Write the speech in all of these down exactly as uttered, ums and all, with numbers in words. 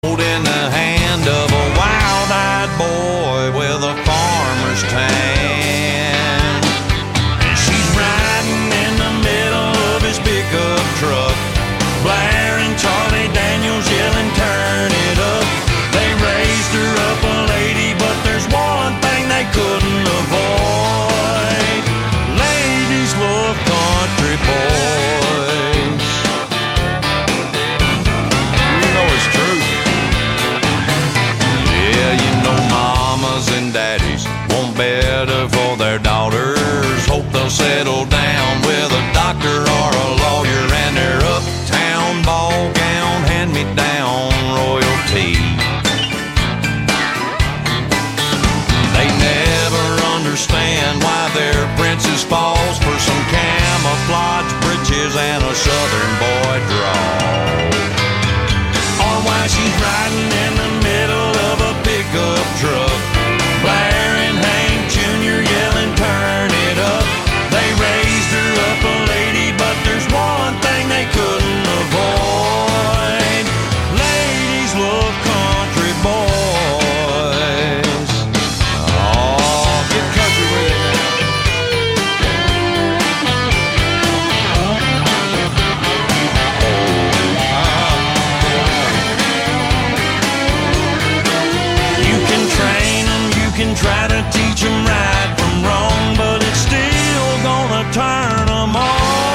Holding the hand of a wild-eyed boy with a farmer's tan. And she's riding in the middle of his pickup truck, blaring Charlie Daniels, yelling, turn it up. They raised her up a lady, but there's one thing they couldn't avoid. Ladies love country boys. You know it's true. Yeah, you know mamas and daddies want better for their daughters. Hope they'll settle down with a doctor or a lawyer and their uptown ball gown, hand-me-down royalty. They never understand why their princess falls for some camouflage breeches and a southern boy drawl. Or why she's riding in the middle of a pickup truck, blaring Hank Junior, yelling, turn it up. They raised her up a lady, but there's one thing they couldn't avoid. Ladies love country boys. Oh, get country with it now. You can train them, you can try to teach them right from wrong, but it's still gonna turn them on.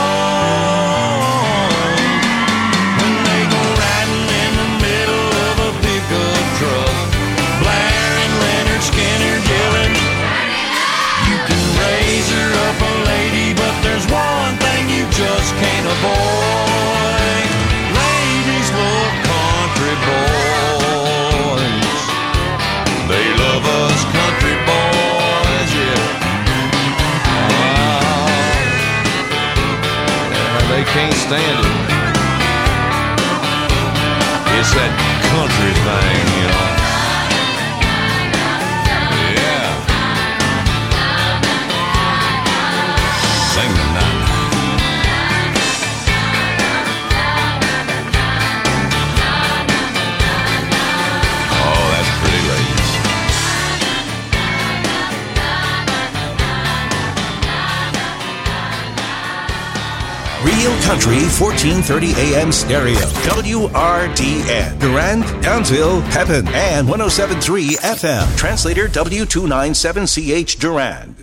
When they go riding in the middle of a pickup truck, blaring Leonard Skinner, yelling, you can raise her up a lady, but there's one thing you just can't avoid. Ladies love country boys. They love us country boys, yeah. Ah, yeah, they can't stand it. It's that country thing, you know. Yeah. Sing the night. Oh, that's pretty, ladies. Real Country, fourteen thirty A M stereo. W R D N. Durand, Townsville, Pepin, and one oh seven point three F M. Translator W two ninety-seven C H Durand.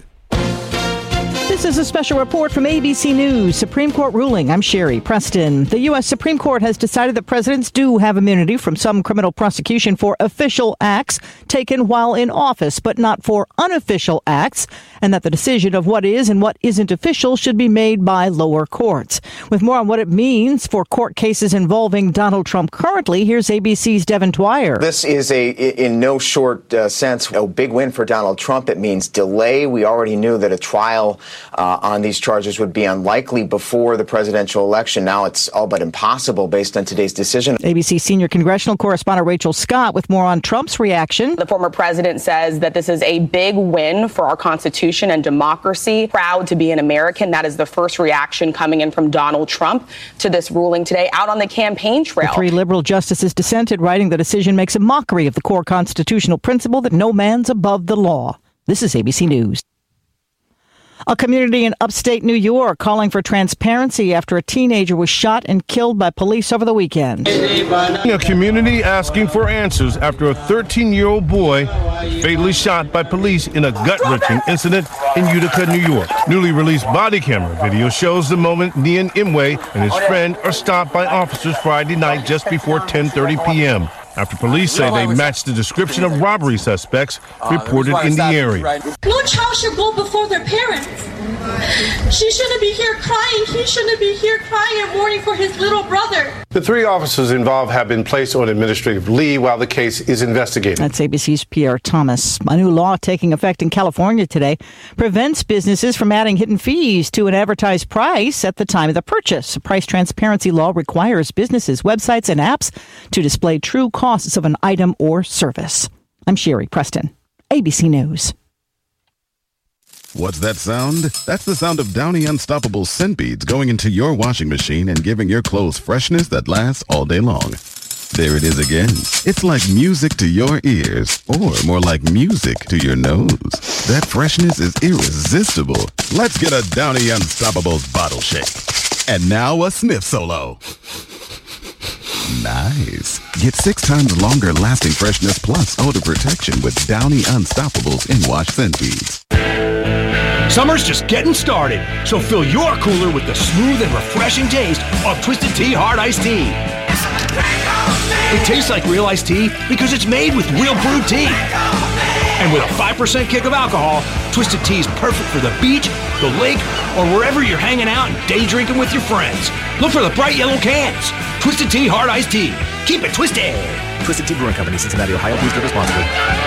This is a special report from A B C News. Supreme Court ruling. I'm Sherry Preston. The U S Supreme Court has decided that presidents do have immunity from some criminal prosecution for official acts taken while in office, but not for unofficial acts, and that the decision of what is and what isn't official should be made by lower courts. With more on what it means for court cases involving Donald Trump currently, here's A B C's Devin Dwyer. This is a, in no short uh, sense, a big win for Donald Trump. It means delay. We already knew that a trial Uh, on these charges would be unlikely before the presidential election. Now it's all but impossible based on today's decision. A B C senior congressional correspondent Rachel Scott with more on Trump's reaction. The former president says that this is a big win for our Constitution and democracy. Proud to be an American. That is the first reaction coming in from Donald Trump to this ruling today out on the campaign trail. The three liberal justices dissented, writing the decision makes a mockery of the core constitutional principle that no man's above the law. This is A B C News. A community in upstate New York calling for transparency after a teenager was shot and killed by police over the weekend. A community asking for answers after a thirteen-year-old boy fatally shot by police in a gut-wrenching incident in Utica, New York. Newly released body camera video shows the moment Nian Imwe and his friend are stopped by officers Friday night just before ten thirty p.m. after police say they matched the description of robbery suspects reported in the area. No child should go before their parents. She shouldn't be here crying. He shouldn't be here crying and mourning for his little brother. The three officers involved have been placed on administrative leave while the case is investigated. That's A B C's Pierre Thomas. A new law taking effect in California today prevents businesses from adding hidden fees to an advertised price at the time of the purchase. A price transparency law requires businesses, websites, and apps to display true costs of an item or service. I'm Sherry Preston, A B C News. What's that sound? That's the sound of Downy Unstoppable scent beads going into your washing machine and giving your clothes freshness that lasts all day long. There it is again. It's like music to your ears, or more like music to your nose. That freshness is irresistible. Let's get a Downy Unstoppables bottle shake. And now a sniff solo. Nice. Get six times longer lasting freshness plus odor protection with Downy Unstoppables in-wash scent beads. Summer's just getting started, so fill your cooler with the smooth and refreshing taste of Twisted Tea Hard Iced Tea. It tastes like real iced tea because it's made with real brewed tea. And with a five percent kick of alcohol, Twisted Tea is perfect for the beach, the lake, or wherever you're hanging out and day drinking with your friends. Look for the bright yellow cans. Twisted Tea Hard Iced Tea. Keep it twisted. Twisted Tea Brewing Company, Cincinnati, Ohio. Please drink responsibly.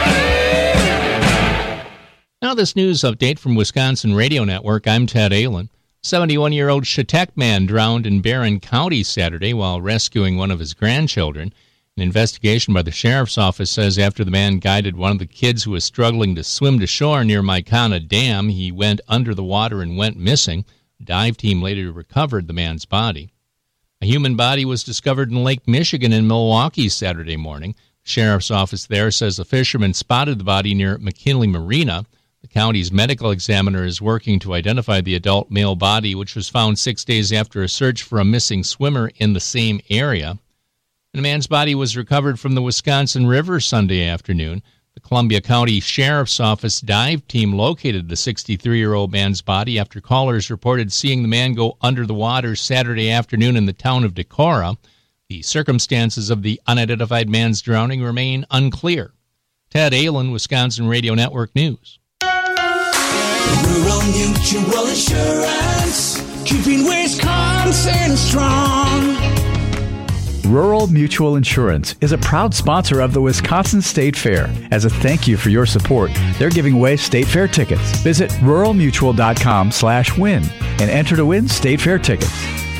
Now this news update from Wisconsin Radio Network. I'm Ted Allen. seventy-one-year-old Chetek man drowned in Barron County Saturday while rescuing one of his grandchildren. An investigation by the sheriff's office says after the man guided one of the kids who was struggling to swim to shore near Mycona Dam, he went under the water and went missing. A dive team later recovered the man's body. A human body was discovered in Lake Michigan in Milwaukee Saturday morning. The sheriff's office there says a fisherman spotted the body near McKinley Marina. The county's medical examiner is working to identify the adult male body, which was found six days after a search for a missing swimmer in the same area. The man's body was recovered from the Wisconsin River Sunday afternoon. The Columbia County Sheriff's Office dive team located the sixty-three-year-old man's body after callers reported seeing the man go under the water Saturday afternoon in the town of Decorah. The circumstances of the unidentified man's drowning remain unclear. Ted Allen, Wisconsin Radio Network News. Rural Mutual Insurance, keeping Wisconsin strong. Rural Mutual Insurance is a proud sponsor of the Wisconsin State Fair. As a thank you for your support, they're giving away State Fair tickets. Visit rural mutual dot com slash win and enter to win State Fair tickets.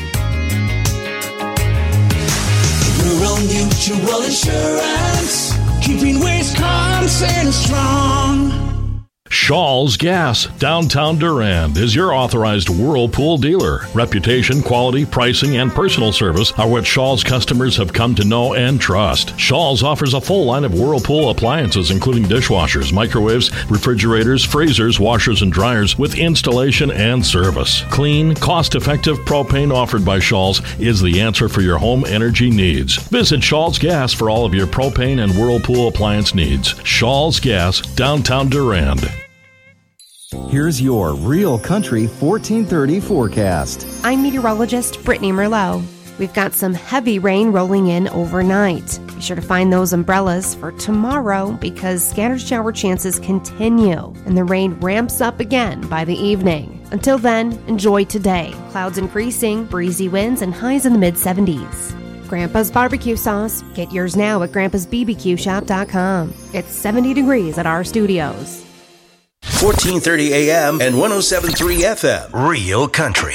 Rural Mutual Insurance, keeping Wisconsin strong. Shaw's Gas, downtown Durand, is your authorized Whirlpool dealer. Reputation, quality, pricing, and personal service are what Shaw's customers have come to know and trust. Shaw's offers a full line of Whirlpool appliances, including dishwashers, microwaves, refrigerators, freezers, washers, and dryers, with installation and service. Clean, cost-effective propane offered by Shaw's is the answer for your home energy needs. Visit Shaw's Gas for all of your propane and Whirlpool appliance needs. Shaw's Gas, downtown Durand. Here's your Real Country fourteen thirty forecast. I'm meteorologist Brittany Merlot. We've got some heavy rain rolling in overnight. Be sure to find those umbrellas for tomorrow because scattered shower chances continue and the rain ramps up again by the evening. Until then, enjoy today. Clouds increasing, breezy winds, and highs in the mid seventies. Grandpa's Barbecue Sauce. Get yours now at grandpas b b q shop dot com. It's seventy degrees at our studios. fourteen thirty A M and one oh seven point three F M. Real Country.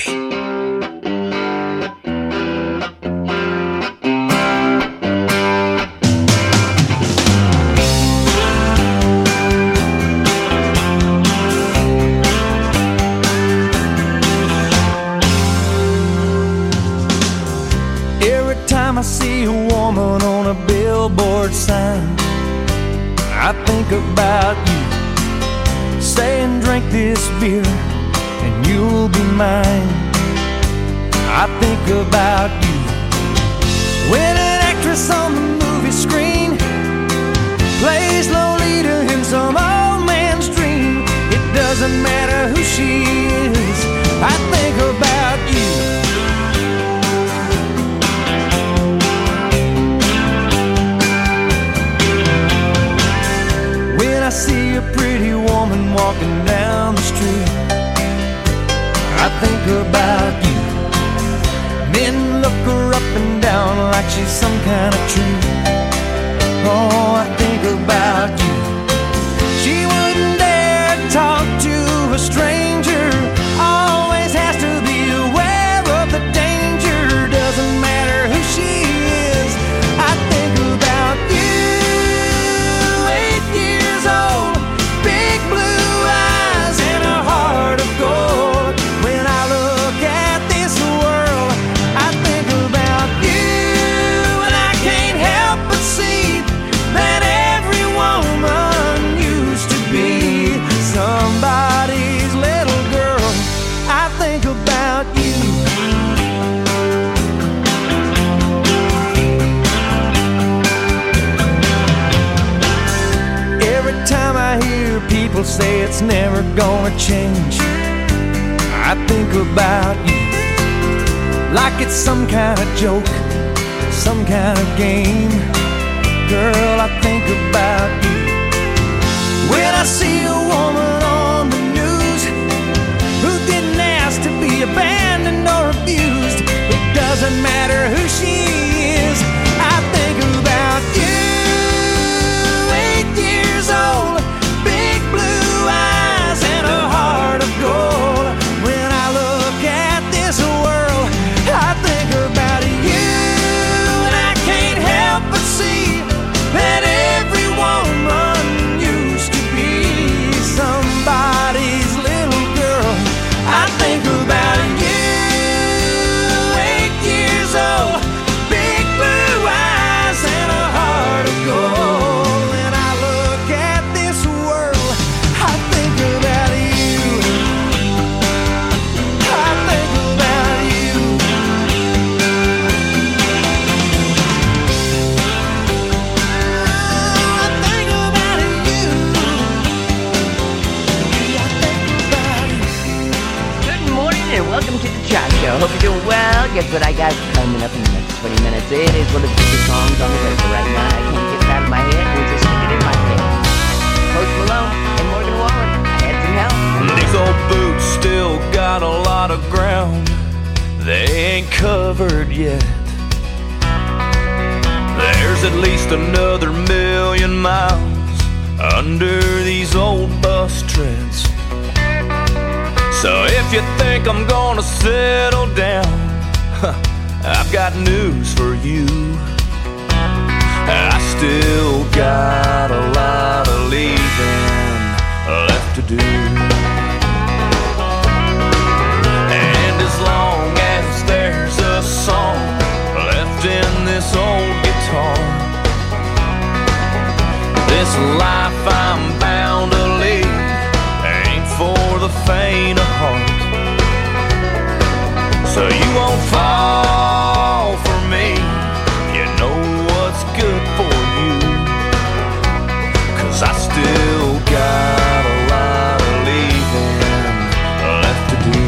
Every time I see a woman on a billboard sign, I think about you. Saying drink this beer and you'll be mine. I think about you when an actress on the movie screen plays Lolita in some old man's dream. It doesn't matter who she is, I think about you. When I see a pretty woman walking down the street, I think about you. Men look her up and down like she's some kind of treat. Oh, I think about you. She wouldn't dare talk to a stranger, always has to be aware of the danger. Doesn't matter who she is, I think about you. When I look at this world, I think about you, and I can't help say it's never gonna change. I think about you like it's some kind of joke, some kind of game. Girl, I think about you when I see a woman on the news who didn't ask to be abandoned or abused. It doesn't matter who she is. I think about you, eight years old, big blue eyes and a heart of gold. When I look at this world, I think about you, and I can't help but see that every woman used to be somebody's little girl. I think about you, eight years old, big blue eyes and a heart of gold. When I look at this world, I think about you. I think about you. I think about you. Good morning and welcome to the Chat Show. Hope you're doing well. Guess what I got coming up in the next twenty minutes? It is one of the biggest songs on the radio right now. I can't get it out of my head. We'll just stick it in my head. Post Malone and Morgan Wallen. I had some help. These old boots still got a lot of ground they ain't covered yet. There's at least another million miles under these old bus treads. So if you think I'm gonna settle down, I've got news for you. I still got a lot of leaving left to do. And as long as there's a song left in this old guitar, this life I'm bound to lead ain't for the faint of heart. So you won't fall for me, you know what's good for you. 'Cause I still got a lot of leaving left to do.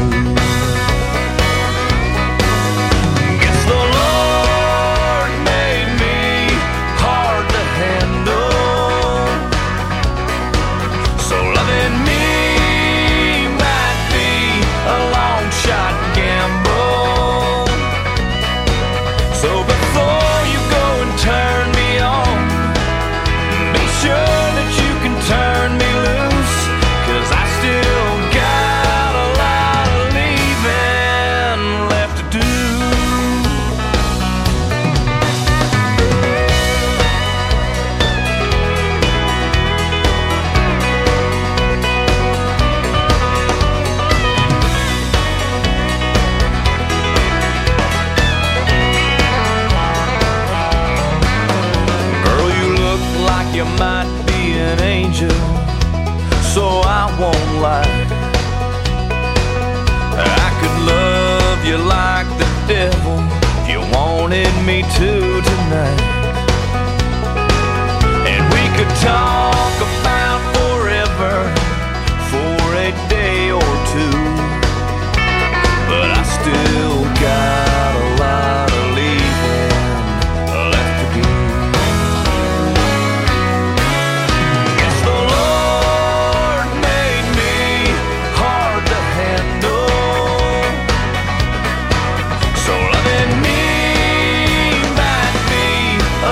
Guess the Lord made me hard to handle, so loving me might be a long shot gamble. So before you go and turn me on, be sure that you can turn me loose. 'Cause I still got a lot of leaving left to do. Girl, you look like you might be an angel, so I won't lie. I could love you like the devil if you wanted me to tonight. And we could talk about forever for a day or two. But I still got a lot of leaving left to do. Guess the Lord made me hard to handle, so loving me might be a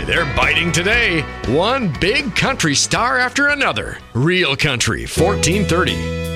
boy, they're biting today. One big country star after another. Real Country, fourteen thirty.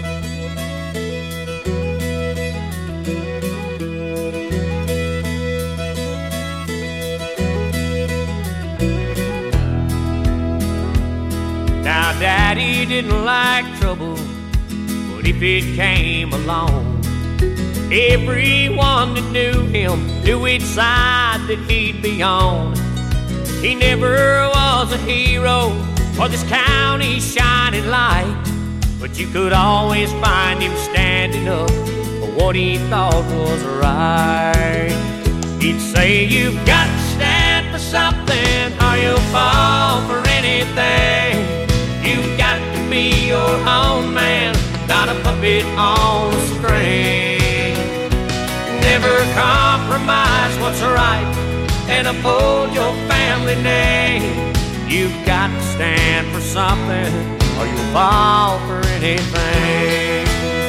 Now, Daddy didn't like trouble, but if it came along, everyone that knew him knew which side that he'd be on. He never was a hero or this county's shining light, but you could always find him standing up for what he thought was right. He'd say, you've got to stand for something or you'll fall for anything. You've got to be your own man, not a puppet on a string. Never compromise what's right and uphold your family name. You've got to stand for something or you'll fall for anything.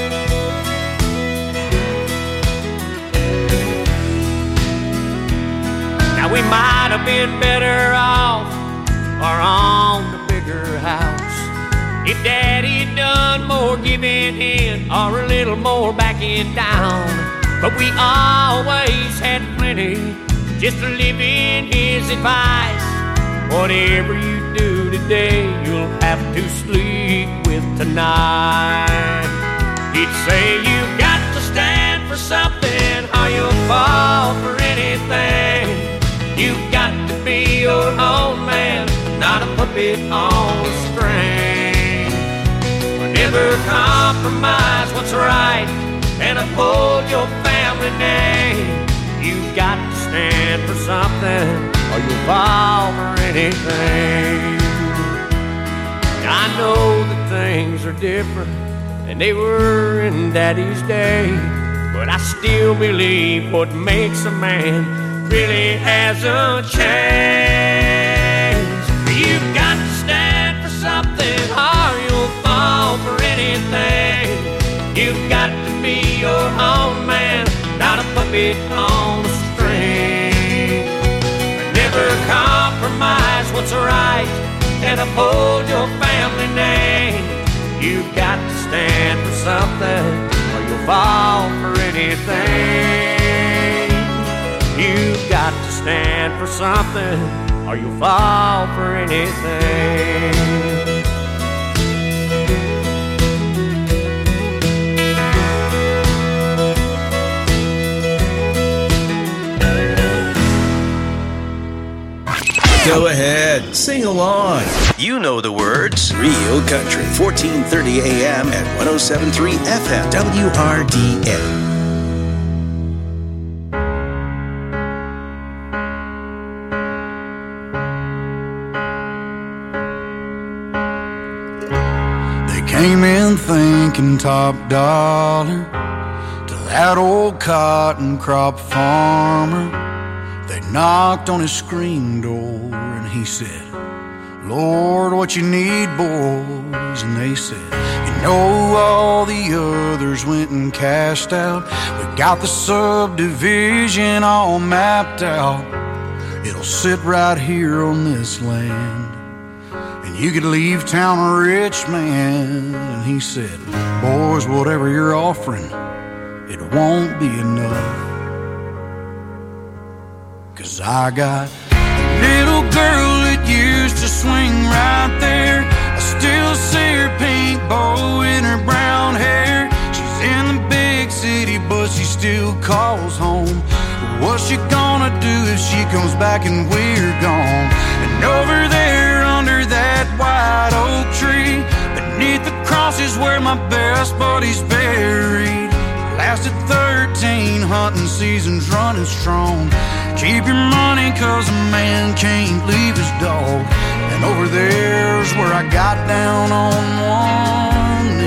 Now we might have been better off or on the bigger house if Daddy'd done more giving in or a little more backing down. But we always had plenty just to live in his advice. Whatever you do today, you'll have to sleep with tonight. He'd say, you've got to stand for something or you'll fall for anything. You've got to be your own man, not a puppet on a string. Never compromise what's right and uphold your family name. You've got to stand for something or you'll fall for anything. I know that things are different than they were in Daddy's day, but I still believe what makes a man really hasn't changed. You've got to stand for something or you'll fall for anything. You've got to be your own man, not a puppet on a string. Never compromise what's right and uphold your family name. You've got to stand for something or you'll fall for anything. You've got to stand for something or you'll fall for anything. Go ahead, sing along. You know the words. Real Country, fourteen thirty A M at one oh seven point three F M, W R D N. Came in thinking top dollar to that old cotton crop farmer. They knocked on his screen door and he said, Lord, what you need, boys? And they said, you know, all the others went and cashed out. We got the subdivision all mapped out. It'll sit right here on this land. You could leave town a rich man. And he said, boys, whatever you're offering, it won't be enough. Cause I got a little girl that used to swing right there. I still see her pink bow in her brown hair. She's in the big city, but she still calls home. What's she gonna do if she comes back and we're gone? And over there under that white oak tree, beneath the cross is where my best buddy's buried. Lasted thirteen hunting seasons running strong. Keep your money cause a man can't leave his dog. And over there's where I got down on one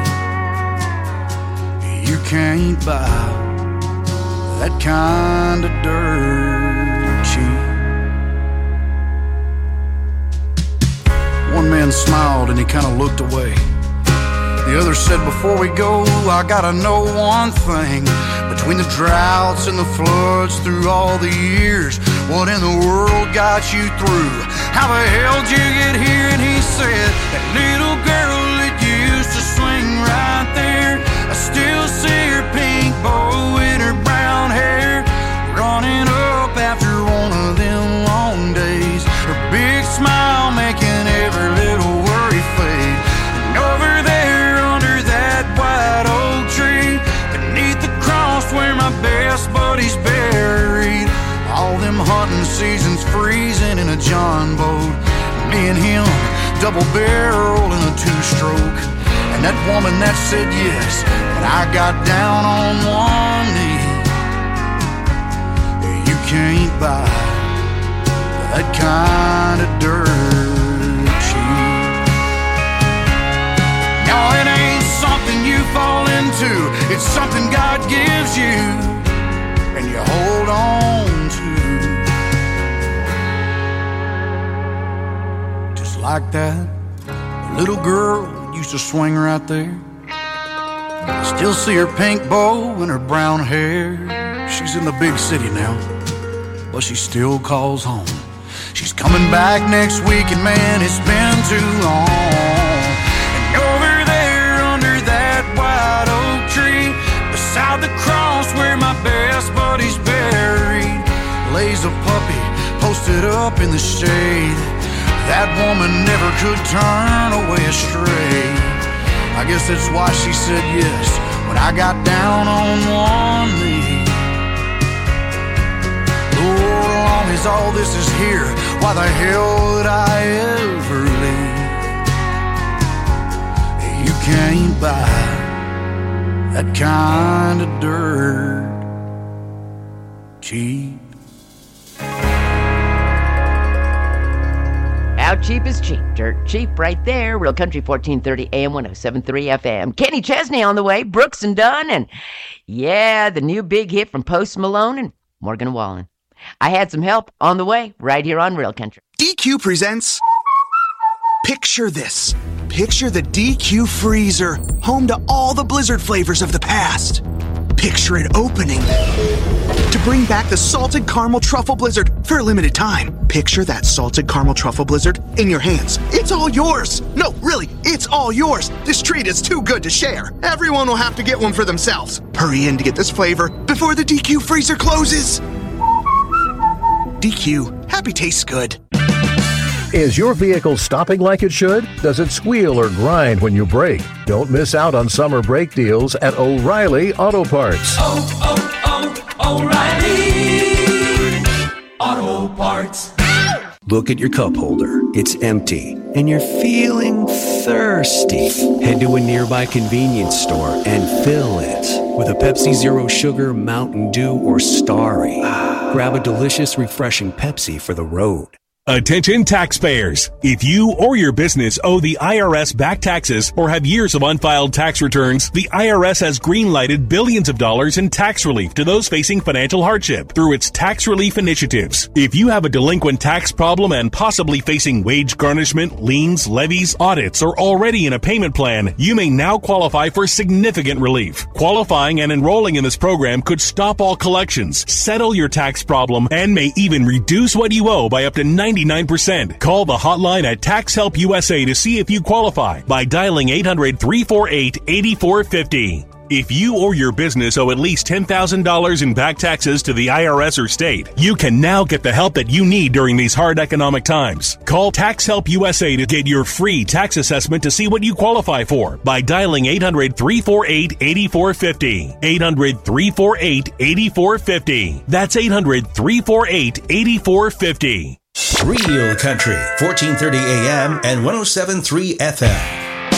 knee. You can't buy that kind of dirt cheap. One man smiled and he kind of looked away. The other said, before we go, I gotta know one thing. Between the droughts and the floods through all the years, what in the world got you through? How the hell did you get here? And he said, that little girl that used to swing right there, I still see her pink bow in her brown hair, running up after one of them long days, her big smile making every little worry fade. And over there under that white oak tree, beneath the cross where my best buddy's buried, all them hunting seasons freezing in a John boat, me and him double barrel in a two-stroke. And that woman that said yes, but I got down on one knee. You can't buy that kind of dirt cheap. No, it ain't something you fall into, it's something God gives you and you hold on to. Just like that, the little girl used to swing right there. I still see her pink bow and her brown hair. She's in the big city now, but she still calls home. She's coming back next week, and man, it's been too long. And over there under that white oak tree, beside the cross where my best buddy's buried, lays a puppy posted up in the shade. That woman never could turn away astray. I guess that's why she said yes when I got down on one knee. Lord, as long as all this is here, why the hell would I ever leave? You can't buy that kind of dirt cheap. How cheap is cheap? Dirt cheap right there. Real Country fourteen thirty A M, one oh seven point three F M. Kenny Chesney on the way. Brooks and Dunn. And yeah, the new big hit from Post Malone and Morgan Wallen. I had some help on the way right here on Real Country. D Q presents Picture This. Picture the D Q freezer, home to all the Blizzard flavors of the past. Picture it opening to bring back the Salted Caramel Truffle Blizzard for a limited time. Picture that Salted Caramel Truffle Blizzard in your hands. It's all yours. No, really, it's all yours. This treat is too good to share. Everyone will have to get one for themselves. Hurry in to get this flavor before the D Q freezer closes. D Q, happy tastes good. Is your vehicle stopping like it should? Does it squeal or grind when you brake? Don't miss out on summer brake deals at O'Reilly Auto Parts. Oh, oh, oh, O'Reilly Auto Parts. Look at your cup holder. It's empty, and you're feeling thirsty. Head to a nearby convenience store and fill it with a Pepsi Zero Sugar, Mountain Dew, or Starry. Grab a delicious, refreshing Pepsi for the road. Attention taxpayers. If you or your business owe the I R S back taxes or have years of unfiled tax returns, the I R S has greenlighted billions of dollars in tax relief to those facing financial hardship through its tax relief initiatives. If you have a delinquent tax problem and possibly facing wage garnishment, liens, levies, audits, or already in a payment plan, you may now qualify for significant relief. Qualifying and enrolling in this program could stop all collections, settle your tax problem, and may even reduce what you owe by up to ninety-nine percent. Call the hotline at Tax Help U S A to see if you qualify by dialing eight hundred, three four eight, eight four five zero. If you or your business owe at least ten thousand dollars in back taxes to the I R S or state, you can now get the help that you need during these hard economic times. Call Tax Help U S A to get your free tax assessment to see what you qualify for by dialing eight hundred, three four eight, eight four five zero. eight hundred, three four eight, eight four five zero. That's eight hundred, three four eight, eight four five zero. Real Country, fourteen thirty A M and one oh seven point three F M.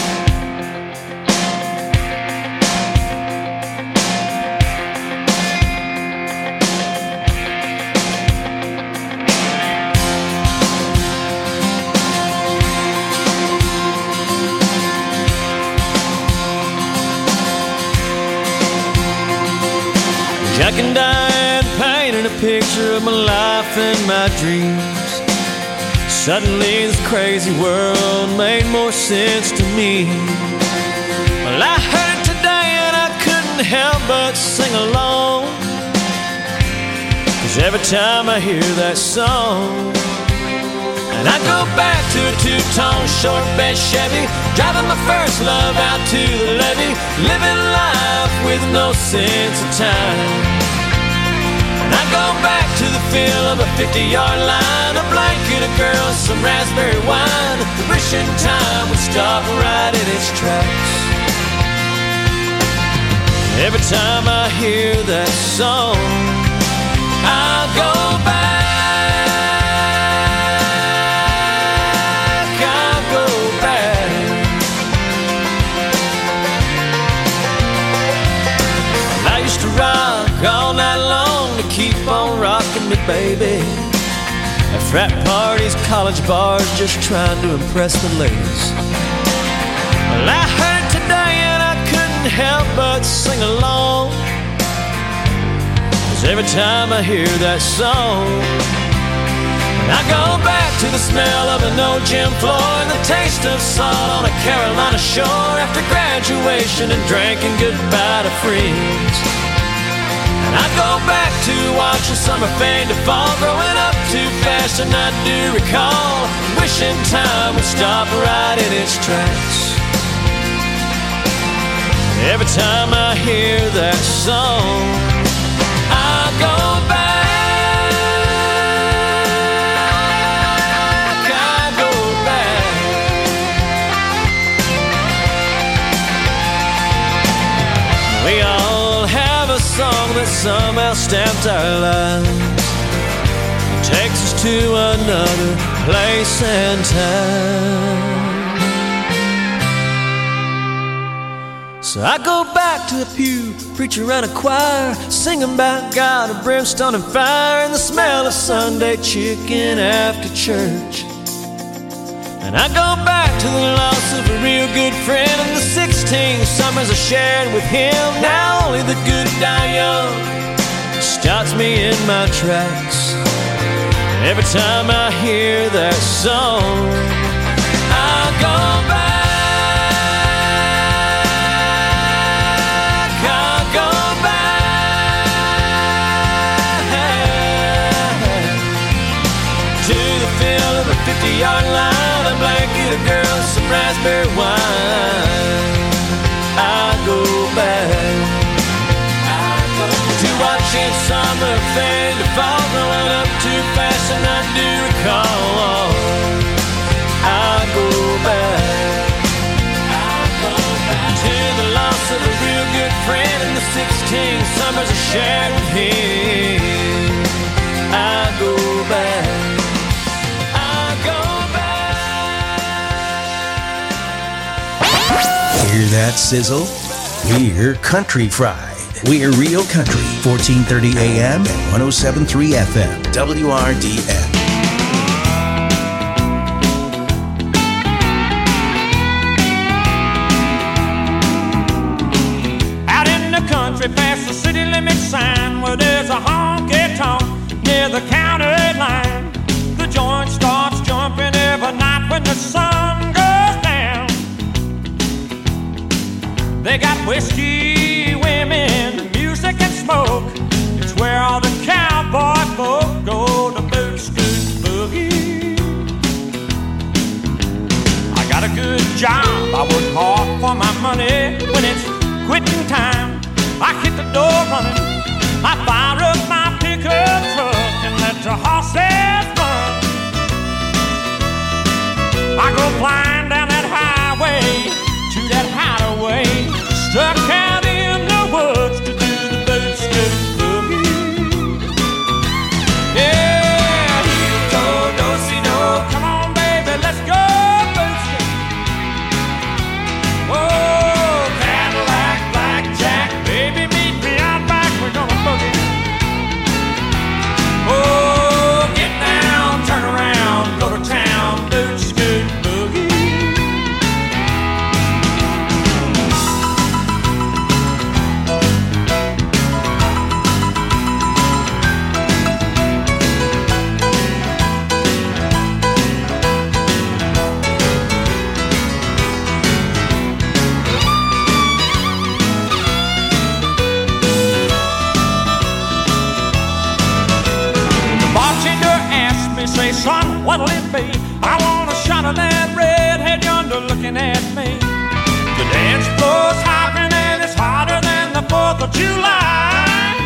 Jack and Diane painted a picture of my life and my dreams. Suddenly this crazy world made more sense to me. Well, I heard it today and I couldn't help but sing along. 'Cause 'Cause every time I hear that song, and I go back to a two-tone short bed Chevy, driving my first love out to the levee, living life with no sense of time. And I go back to the feel of a fifty-yard line, a blanket, a girl, some raspberry wine, wishing time would stop right in its tracks. Every time I hear that song, I'll go back, I'll go back. Well, I used to rock all night long to keep on rocking me, baby. At frat parties, college bars, just trying to impress the ladies. Well, I heard it today and I couldn't help but sing along. 'Cause every time I hear that song, I go back to the smell of an old gym floor and the taste of salt on a Carolina shore after graduation and drinking goodbye to friends. And I go back to watching summer fade to fall, growing up too fast, and I do recall wishing time would stop right in its tracks. Every time I hear that song, I'll go back, I'll go back. We all have a song that somehow stamped our lives, it takes us to another place and time. So I go back to the pew, preacher and a choir, singing about God of brimstone and fire, and the smell of Sunday chicken after church. And I go back to the loss of a real good friend and the sixteen summers I shared with him. Now only the good die young stops me in my tracks. Every time I hear that song, I'll go back. fifty-yard line, a blanket, a girl, some raspberry wine. I go back, I go to watching summer fade to fall, growing up too fast, and I do recall. I go back, I go back to the loss of a real good friend and the sixteen summers I shared with him. I go back. Hear that sizzle? We're Country Fried. We're Real Country, fourteen thirty A M and one oh seven point three F M, W R D N. Out in the country past the city limit sign, where there's a honky-tonk near the county line, the joint starts jumping every night when the sun goes down. They got whiskey, women, music and smoke. It's where all the cowboy folk go to boot scoot boogie. I got a good job, I work hard for my money. When it's quitting time, I hit the door running. I fire up my pickup truck and let the horses run. I go flying down that highway to that hideaway, stuck out in the woods to do the boot scoot boogie. Yeah, heel toe, do-si-do, come on baby, let's go boot scoot. Oh, Cadillac, blackjack, baby meet me out back, we're gonna boogie. Oh, get down, turn around, go to town, boot scoot boogie. I want a shot of that redhead yonder looking at me. The dance floor's hopping and it's hotter than the fourth of July.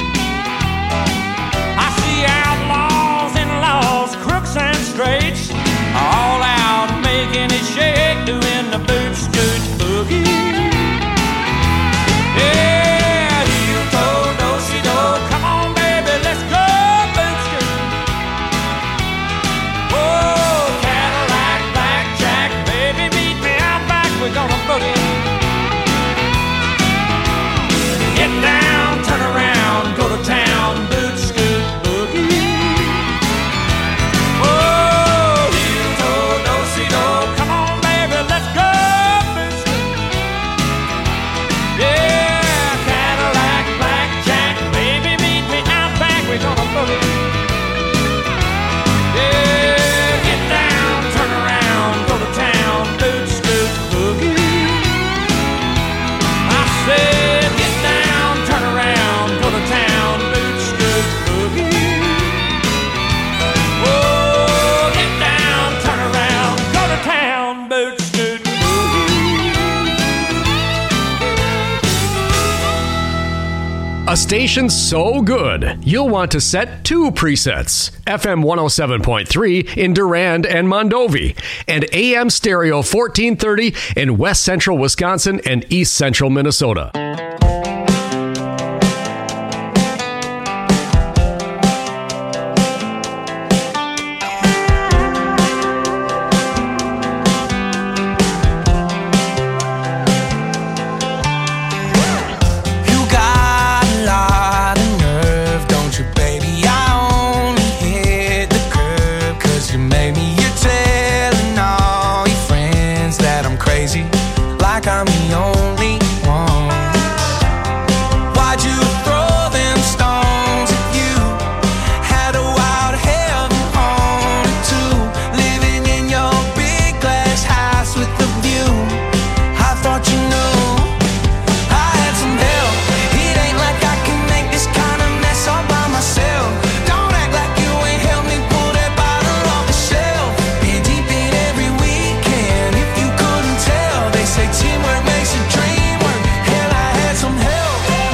I see outlaws and laws, crooks and straights, all out making it shake, doing the boot scoot boogie. Yeah, heel toe, do-si-do, come on baby, let's go boot scoot. Oh, Cadillac, blackjack, baby, meet me out back, we're gonna boogie. Get down, turn around, go to town, boot scoot boogie. Oh, heel toe, do-si-do, come on baby, let's go boot scoot. Yeah, Cadillac, blackjack, baby, meet me out back, we're gonna boogie. Yeah, get down, turn around, go to town, boot scoot boogie. I said, get down, turn around, go to town, boot scoot boogie. Oh, get down, turn around, go to town, boot scoot boogie. A station so good, you'll want to set two presets. F M one oh seven point three in Durand and Mondovi, and A M Stereo fourteen thirty in West Central Wisconsin and East Central Minnesota. You got a lot of nerve, don't you, baby? I only hit the curb 'cause you made me. You're telling all your friends that I'm crazy, like I'm the only one. Why'd you throw them stones at you? Had a wild heaven on it too. Living in your big glass house with the view. I thought you knew I had some help. It ain't like I can make this kind of mess all by myself. Don't act like you ain't helped me pull that bottle off the shelf. Been deep in every weekend, if you couldn't tell. They say teamwork makes a dream work. Hell, I had some help.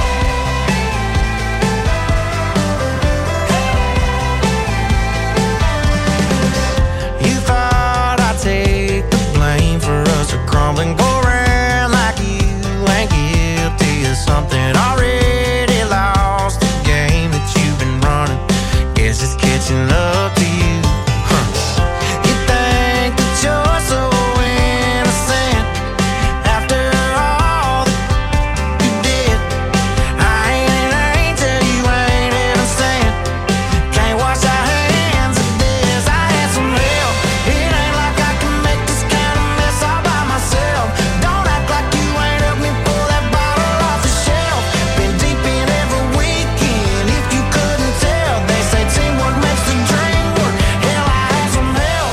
You thought I'd take the blame for us to crumble and go around like you ain't guilty of something. Already lost the game that you've been running. Guess it's catching up to you. Huh. You think that you're so innocent after all that you did. I ain't an angel, you ain't innocent. Can't wash our hands of this. I had some help. It ain't like I can make this kind of mess all by myself. Don't act like you ain't helped me pull that bottle off the shelf. Been deep in every weekend, if you couldn't tell. They say teamwork makes the dream work. Hell, I had some help.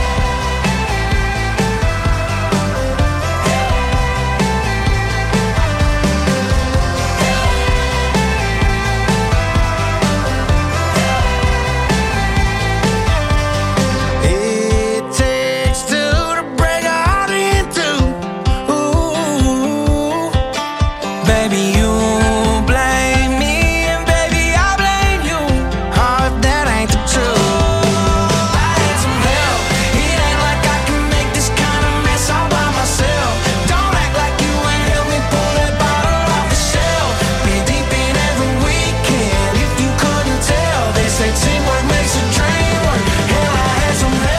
It takes two to break a heart in two. Ooh, baby, you blame me, and baby, I blame you. Oh, if that ain't the truth. I had some help. It ain't like I can make this kind of mess all by myself. Don't act like you ain't helped me pull that bottle off the shelf. Been deep in every weekend, if you couldn't tell. They say teamwork makes a dream work. Hell, I had some help.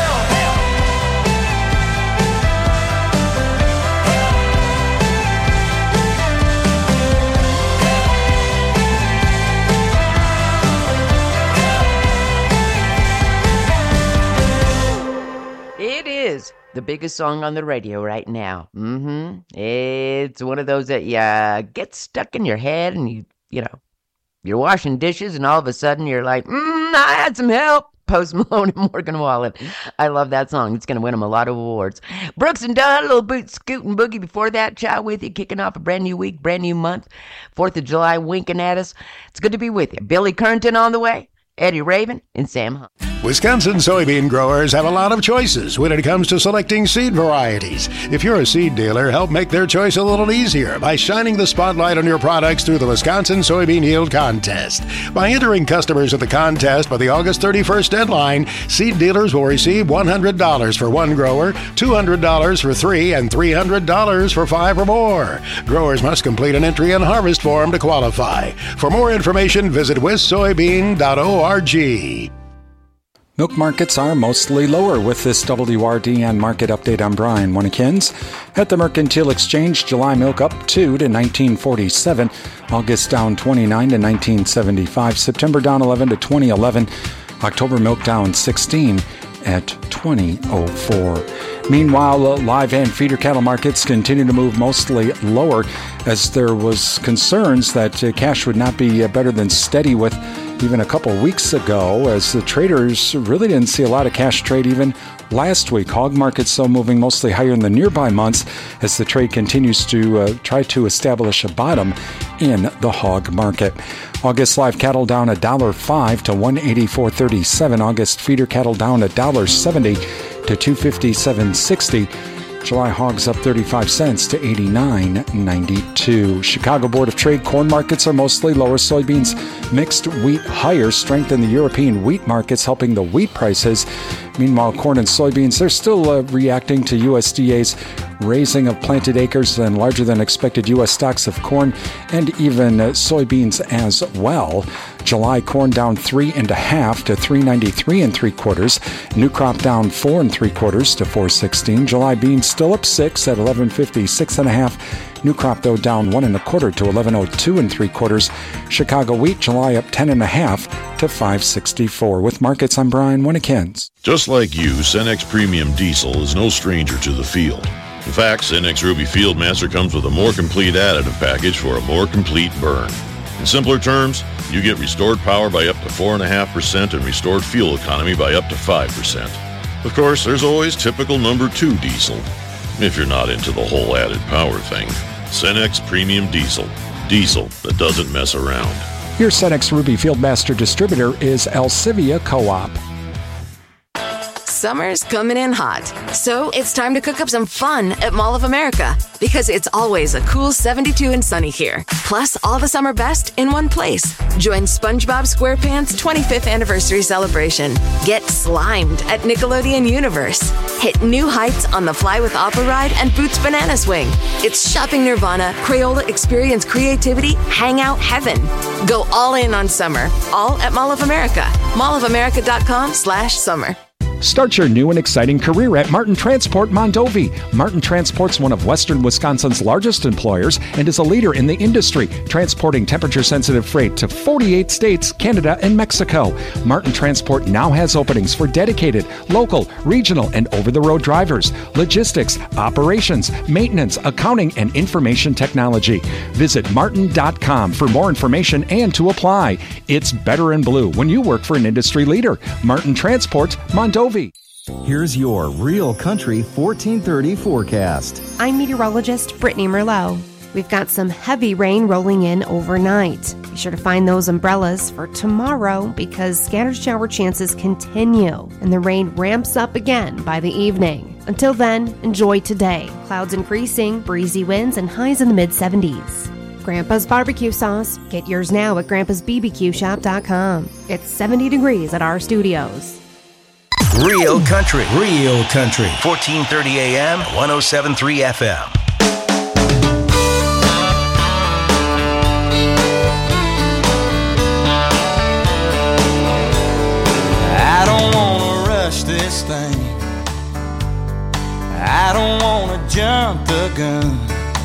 It is the biggest song on the radio right now. Mm-hmm. It's one of those that you uh, get stuck in your head and you, you know, you're washing dishes and all of a sudden you're like, mm, I had some help. Post Malone and Morgan Wallen. I love that song. It's going to win them a lot of awards. Brooks and Dunn, a little boot scootin' boogie before that. Chat with you, kicking off a brand new week, brand new month. fourth of July winking at us. It's good to be with you. Billy Currington on the way. Eddie Raven and Sam Hunt. Wisconsin soybean growers have a lot of choices when it comes to selecting seed varieties. If you're a seed dealer, help make their choice a little easier by shining the spotlight on your products through the Wisconsin Soybean Yield Contest. By entering customers at the contest by the August thirty-first deadline, seed dealers will receive one hundred dollars for one grower, two hundred dollars for three, and three hundred dollars for five or more. Growers must complete an entry and harvest form to qualify. For more information, visit wis soybean dot org. Milk markets are mostly lower with this W R D N market update. I'm Brian Winnikins. At the Mercantile Exchange, July milk up two to nineteen forty-seven, August down twenty-nine to nineteen seventy-five, September down eleven to twenty eleven, October milk down sixteen at twenty oh four. Meanwhile, uh, live and feeder cattle markets continue to move mostly lower as there was concerns that uh, cash would not be uh, better than steady with even a couple weeks ago, as the traders really didn't see a lot of cash trade even last week. Hog markets still moving mostly higher in the nearby months as the trade continues to uh, try to establish a bottom in the hog market. August live cattle down one dollar five to one eighty-four thirty-seven. August feeder cattle down one dollar seventy to two fifty-seven sixty. July hogs up thirty-five cents to eighty-nine ninety-two. Chicago Board of Trade corn markets are mostly lower. Soybeans mixed, wheat higher. Strength in the European wheat markets helping the wheat prices. Meanwhile, corn and soybeans, they're still uh, reacting to U S D A's raising of planted acres and larger than expected U S stocks of corn and even uh, soybeans as well. July corn down three and a half to three ninety-three and three quarters. New crop down four and three quarters to four sixteen. July beans still up six at eleven fifty, six and a half. New crop though down one and a quarter to eleven oh two and three quarters. Chicago wheat July up ten and a half to five sixty-four. With markets, I'm Brian Winnikins. Just like you, Cenex Premium Diesel is no stranger to the field. In fact, Cenex Ruby Fieldmaster comes with a more complete additive package for a more complete burn. In simpler terms, you get restored power by up to four point five percent and restored fuel economy by up to five percent. Of course, there's always typical number two diesel, if you're not into the whole added power thing. Cenex Premium Diesel. Diesel that doesn't mess around. Your Cenex Ruby Fieldmaster distributor is Alcivia Co-op. Summer's coming in hot, so it's time to cook up some fun at Mall of America, because it's always a cool seventy-two and sunny here. Plus, all the summer best in one place. Join SpongeBob SquarePants' twenty-fifth anniversary celebration. Get slimed at Nickelodeon Universe. Hit new heights on the Fly with Opera ride and Boots Banana Swing. It's shopping nirvana, Crayola experience creativity, hangout heaven. Go all in on summer, all at Mall of America. mall of america dot com slash summer. Start your new and exciting career at Martin Transport Mondovi. Martin Transport's one of Western Wisconsin's largest employers and is a leader in the industry, transporting temperature-sensitive freight to forty-eight states, Canada, and Mexico. Martin Transport now has openings for dedicated, local, regional, and over-the-road drivers, logistics, operations, maintenance, accounting, and information technology. Visit martin dot com for more information and to apply. It's better in blue when you work for an industry leader. Martin Transport Mondovi. Here's your Real Country fourteen thirty forecast. I'm meteorologist Brittany Merlot. We've got some heavy rain rolling in overnight. Be sure to find those umbrellas for tomorrow because scattered shower chances continue and the rain ramps up again by the evening. Until then, enjoy today. Clouds increasing, breezy winds, and highs in the mid seventies. Grandpa's Barbecue Sauce. Get yours now at grandpas b b q shop dot com. It's seventy degrees at our studios. Real Country, Real Country, fourteen thirty A M, one oh seven point three F M. I don't wanna rush this thing. I don't wanna jump the gun.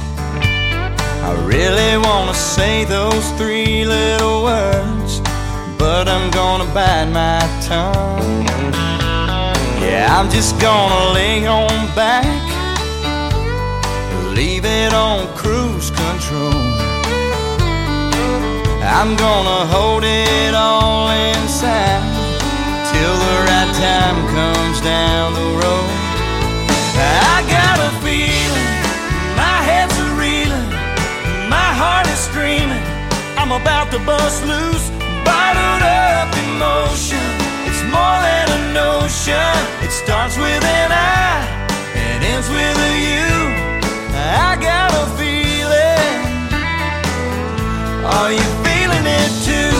I really wanna say those three little words, but I'm gonna bite my tongue. Yeah, I'm just gonna lay on back, leave it on cruise control. I'm gonna hold it all inside till the right time comes down the road. I got a feeling, my head's a reeling, my heart is screaming, I'm about to bust loose, bottled up in emotion. It's more than a notion. It starts with an I and ends with a you. I got a feeling. Are you feeling it too?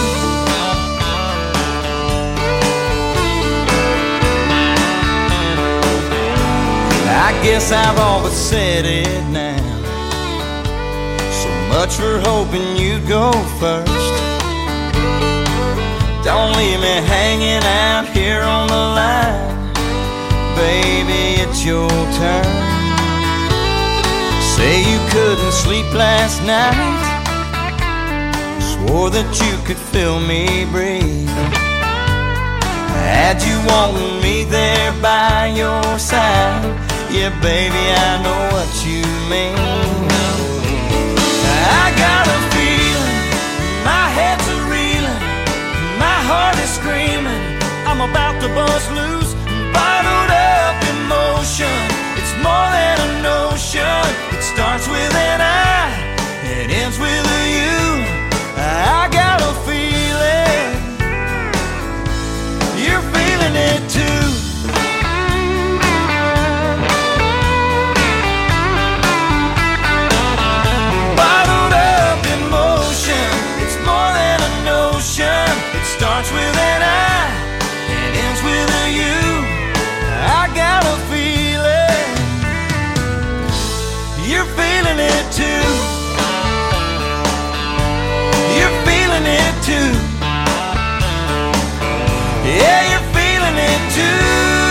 I guess I've all but said it now. So much for hoping you'd go first. Don't leave me hanging out here on the line. Baby, it's your turn. Say you couldn't sleep last night. Swore that you could feel me breathe. Had you wanting me there by your side. Yeah, baby, I know what you mean. I got a feeling, my head's a reeling, my heart is screaming, I'm about to bust loose. Bottled up emotion, it's more than a notion. It starts with an I, it ends with a you. I got a feeling, you're feeling it too. Bottled up emotion, it's more than a notion. It starts with an I, it ends with a you. I got a feeling, you're feeling it too. You're feeling it too. Yeah, you're feeling it too.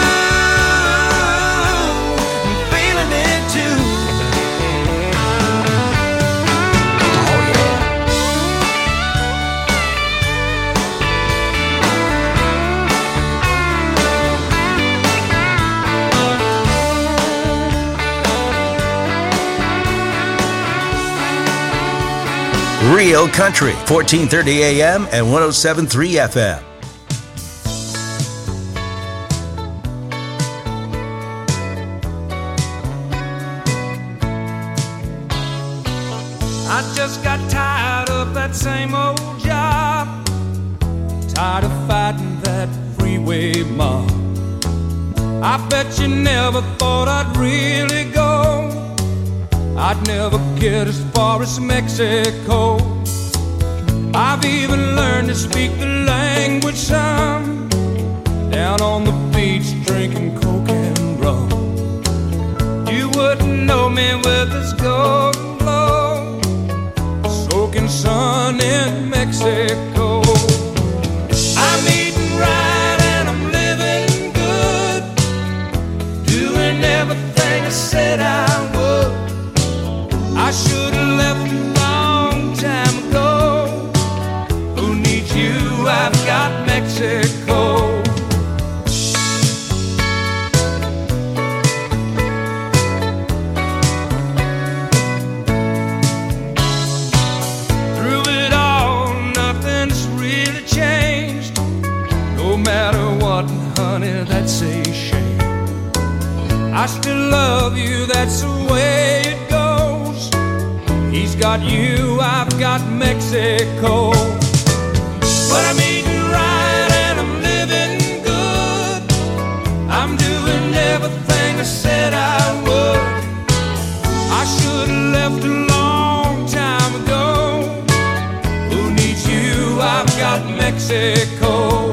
I'm feeling it too. Oh yeah. Real Country, fourteen thirty A M and one oh seven point three F M. I just got tired of that same old job. Tired of fighting that freeway mob. I bet you never thought I'd really go. I'd never get as far as Mexico. I've even learned to speak the language some. Down on the beach drinking coke and rum. You wouldn't know me with this golden glow. Soaking sun in Mexico. I'm eating right and I'm living good. Doing everything I said I would. I should have left a long time ago. Who needs you? I've got Mexico. Through it all, nothing's really changed. No matter what, honey, that's a shame. I still love you, that's the way it goes. He's got you, I've got Mexico. But I'm eating right and I'm living good. I'm doing everything I said I would. I should have left a long time ago. Who needs you? I've got Mexico.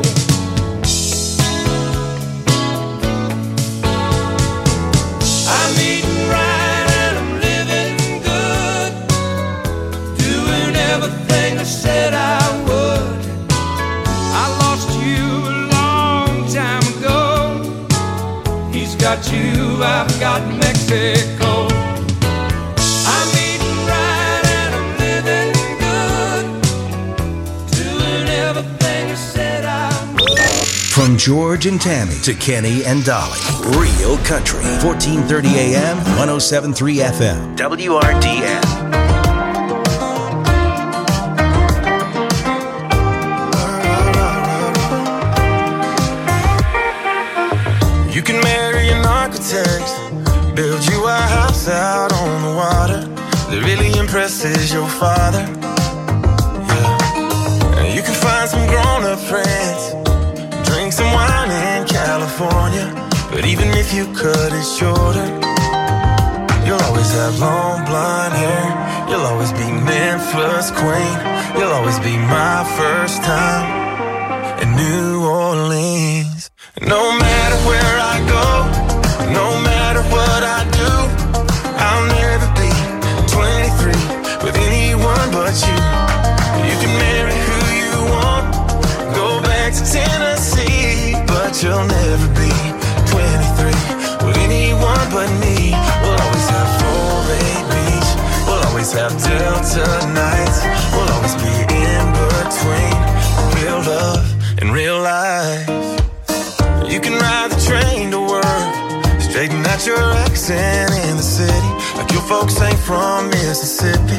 I'm eating right and I'm living good. Doing everything I said I would. I lost you a long time ago. He's got you, I've got Mexico. I'm eating right and I'm living good. Doing everything I said I would. From George and Tammy to Kenny and Dolly. Real Country, fourteen thirty A M, one oh seven point three F M. W R D N. You can marry an architect, build you a house out on the water that really impresses your father. Yeah. And you can find some grown-up friends California, but even if you cut it shorter, you'll always have long blonde hair. You'll always be Memphis queen. You'll always be my first time in New Orleans. No matter where I go, no matter what I do, I'll never be twenty-three with anyone but you. You can marry who you want, go back to Tennessee, but you'll never be twenty-three with anyone but me. We'll always have Foley Beach, we'll always have Delta nights, we'll always be in between real love and real life. You can ride the train to work, straighten out your accent in the city, like your folks ain't from Mississippi.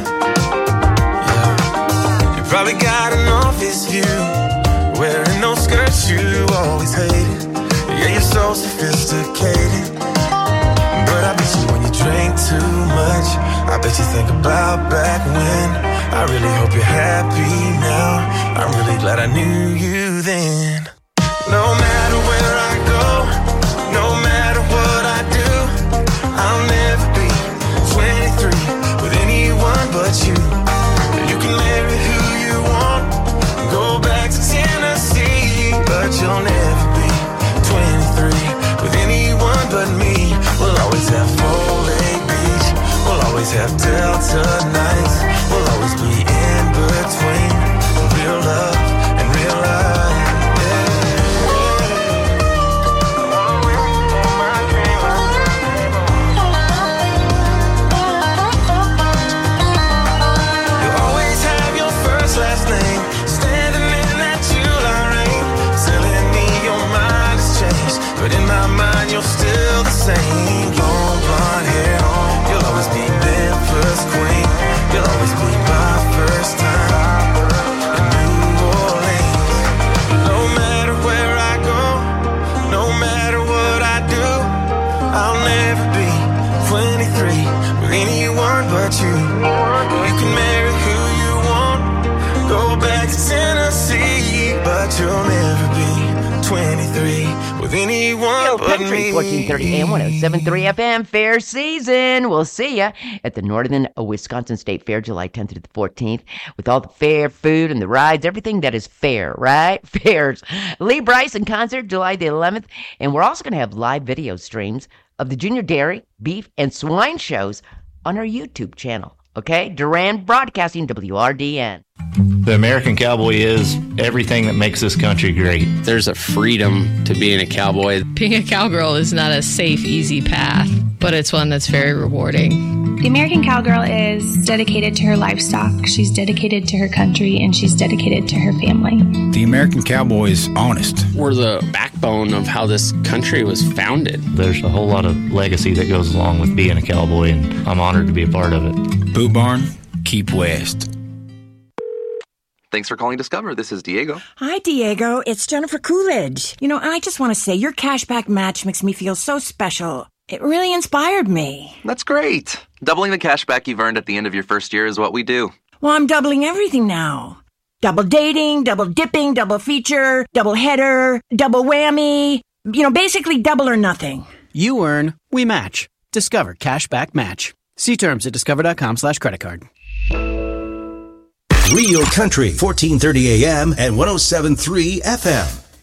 Yeah, you probably got an office view, wearing those skirts you always hated. Yeah, you're so sophisticated, but I bet you when you drink too much, I bet you think about back when. I really hope you're happy now, I'm really glad I knew you then. No matter where I go, no matter what I do, I'll never be twenty-three with anyone but you. You can marry who you want, go back to Tennessee, but you'll never be twenty-three with anyone but me. We'll always have Foley Beach, we'll always have Delta nights, we'll always be in between real love and real life. Last name, standing in that July rain, telling me your mind has changed, but in my mind you're still the same. Long blonde hair, you'll always be Memphis queen, you'll always be my first time in New Orleans. No matter where I go, no matter what I do, I'll never be twenty-three with anyone but you. You can marry who you want, go back to Tennessee, but you'll never be twenty-three with anyone Yo, but Country, me. fourteen thirty A M, one oh seven point three F M, fair season. We'll see ya at the Northern Wisconsin State Fair, July tenth through the fourteenth, with all the fair food and the rides, everything that is fair, right? Fairs. Lee Bryce in concert, July the eleventh, and we're also going to have live video streams of the Junior Dairy, Beef, and Swine shows on our YouTube channel. Okay? Durand Broadcasting, W R D N. The American cowboy is everything that makes this country great. There's a freedom to being a cowboy. Being a cowgirl is not a safe, easy path, but it's one that's very rewarding. The American cowgirl is dedicated to her livestock, she's dedicated to her country, and she's dedicated to her family. The American cowboy is honest. We're the backbone of how this country was founded. There's a whole lot of legacy that goes along with being a cowboy, and I'm honored to be a part of it. Boot Barn, keep west. Thanks for calling Discover. This is Diego. Hi, Diego. It's Jennifer Coolidge. You know, I just want to say your cashback match makes me feel so special. It really inspired me. That's great. Doubling the cashback you've earned at the end of your first year is what we do. Well, I'm doubling everything now. Double dating, double dipping, double feature, double header, double whammy. You know, basically double or nothing. You earn, we match. Discover Cashback Match. See terms at discover.com slash credit card. Real Country, fourteen thirty A M and one oh seven point three F M.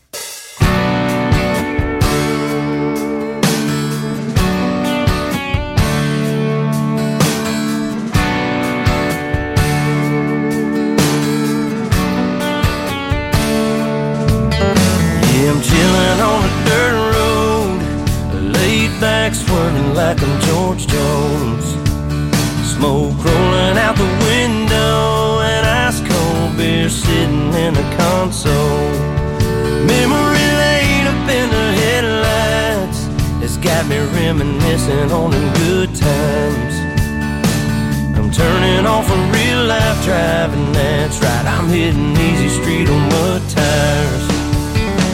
Yeah, I'm chilling on a dirt road, laid back swerving like I'm George Jones. Smoke rolling out the window and ice cold beer sitting in the console. Memory lane up in the headlights has got me reminiscing on them good times. I'm turning off a real life driving, that's right, I'm hitting easy street on mud tires. Back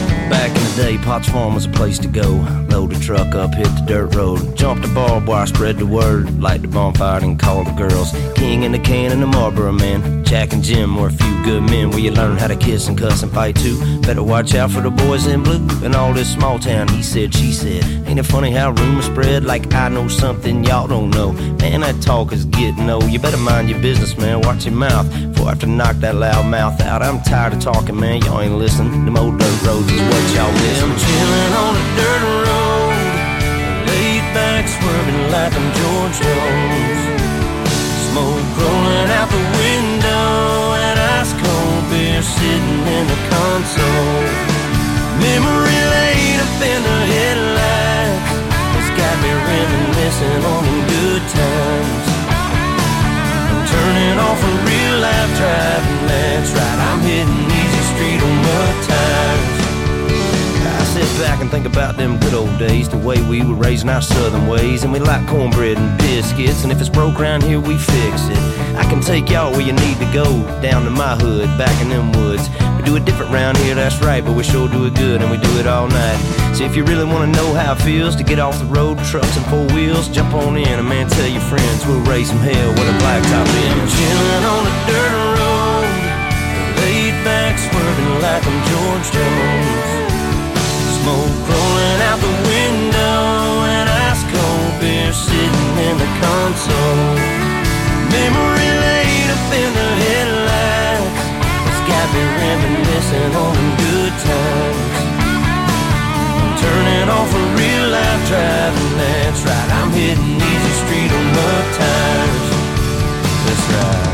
Back in the day, Potts Farm was a place to go. Load a truck up, hit the dirt road. Jump the barbed wire, spread the word. Light the bonfire and call the girls. King in the can and the Marlboro man. Jack and Jim were a few good men where you learn how to kiss and cuss and fight too. Better watch out for the boys in blue. In all this small town, he said, she said. Ain't it funny how rumors spread like I know something y'all don't know? Man, that talk is getting old. You better mind your business, man. Watch your mouth before I have to knock that loud mouth out. I'm tired of talking, man. Y'all ain't listening. Them old dirt roads is what y'all miss. I'm chilling on a dirt road, laid back, swerving like I'm George Jones. Smoke rolling out the window, and ice cold beer sitting in the console. Memory lane up in the headlights, it's got me reminiscing on the good times. I'm turning off a real life driving, that's right, I'm hitting easy street on mud tires. I sit back and think about them good old days, the way we were raising our southern ways. And we like cornbread and biscuits, and if it's broke around here, we fix it. I can take y'all where you need to go, down to my hood, back in them woods. We do it different round here, that's right, but we sure do it good, and we do it all night. So if you really want to know how it feels to get off the road, trucks and four wheels, jump on in, and man, tell your friends we'll raise some hell with a blacktop in. I'm chilling on a dirt road, laid back, swerving like I'm George Jones. Smoke rolling out the window, and ice cold beer sitting in the console. Memory lane up in the headlights, it's got me reminiscing on them good times. I'm turning off a real life driving, that's right, I'm hitting easy street on mud tires. That's right.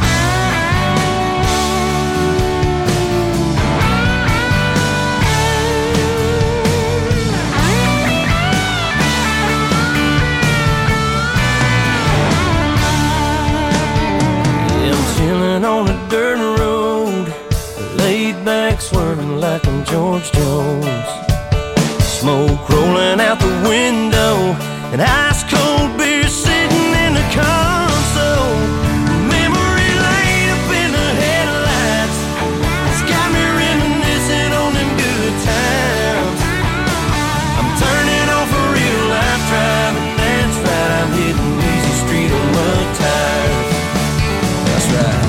Chilling on a dirt road, laid back, swerving like I'm George Jones. Smoke rolling out the window, and ice cold beer sitting in the console. Memory lane up in the headlights, it's got me reminiscing on them good times. I'm turning off a real life driving, that's right, I'm hitting easy street on mud tires. That's right.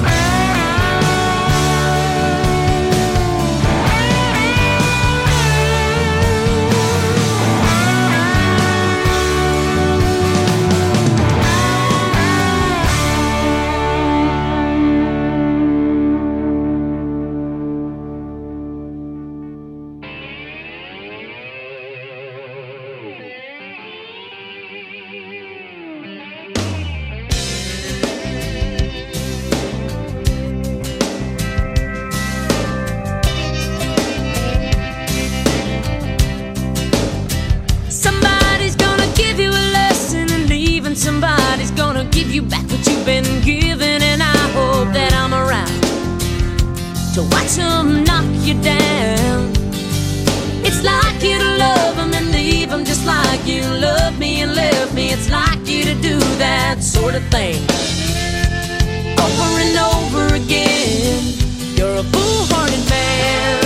Somebody's gonna give you back what you've been given, and I hope that I'm around to watch them knock you down. It's like you to love them and leave them just like you loved me and left me. It's like you to do that sort of thing over and over again. You're a foolhardy man.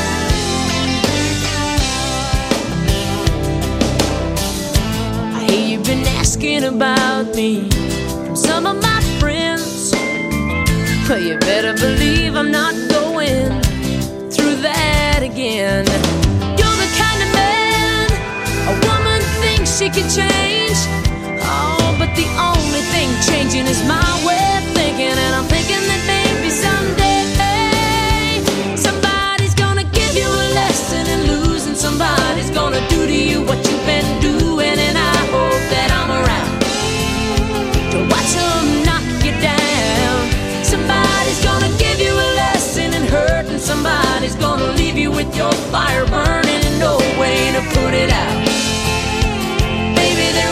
Hey, you've been asking about me from some of my friends. Well, you better believe I'm not going through that again. You're the kind of man a woman thinks she can change. Oh, but the only thing changing is my way of thinking. And I'm thinking that maybe someday somebody's gonna give you a lesson in losing. Somebody's gonna do to you what you've been doing. And I hope that I'm around to watch them knock you down. Somebody's gonna give you a lesson in hurt, and somebody's gonna leave you with your fire burning and no way to put it out. Baby, there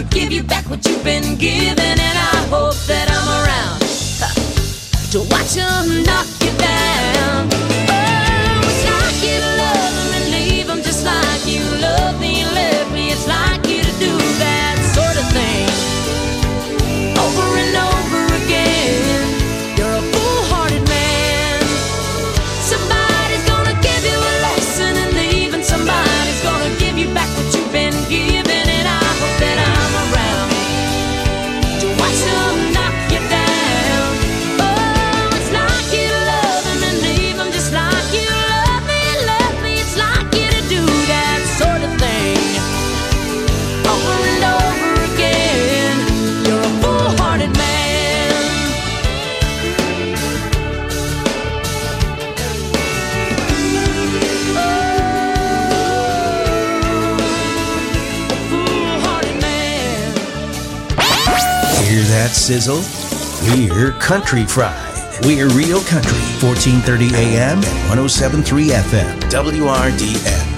give you back what you've been given, and I hope that I'm around huh, to watch them knock you down. Oh, it's like you love them and leave them just like you love me and left me. It's like you to do that sort of thing over and over again. You're a foolhardy man. Somebody's gonna give you a lesson and leave, and somebody's gonna give you back what you've been given, and I hope that I'm around to watch them knock you down. Oh, it's like you love them and leave them just like you love me and left me. It's like you to do that sort of thing over and over again. You're a foolhardy man. Hear that sizzle? We're Country Fried. We're Real Country, fourteen thirty A M and one oh seven point three F M, W R D N.